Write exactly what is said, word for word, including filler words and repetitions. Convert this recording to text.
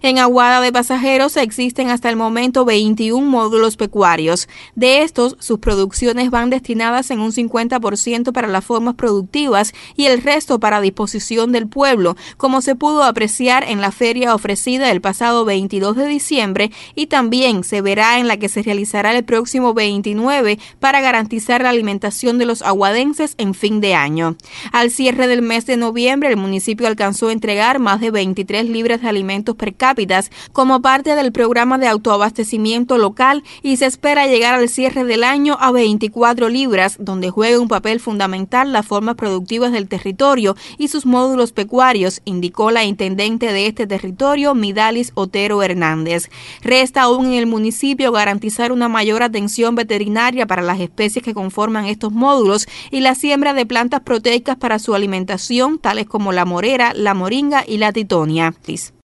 En Aguada de Pasajeros existen hasta el momento veintiún módulos pecuarios. De estos, sus producciones van destinadas en un cincuenta por ciento para las formas productivas y el resto para disposición del pueblo, como se pudo apreciar en la feria ofrecida el pasado veintidós de diciembre y también se verá en la que se realizará el próximo veintinueve para garantizar la alimentación de los aguadenses en fin de año. Al cierre del mes de noviembre, el municipio alcanzó a entregar más de veintitrés libras de alimentos per cápita como parte del programa de autoabastecimiento local y se espera llegar al cierre del año a veinticuatro libras, donde juega un papel fundamental las formas productivas del territorio y sus módulos pecuarios, indicó la intendente de este territorio, Midalis Otero Hernández. Resta aún en el municipio garantizar una mayor atención veterinaria para las especies que conforman estos módulos y la siembra de plantas proteicas para su alimentación, tales como la morera, la moringa y la titonia.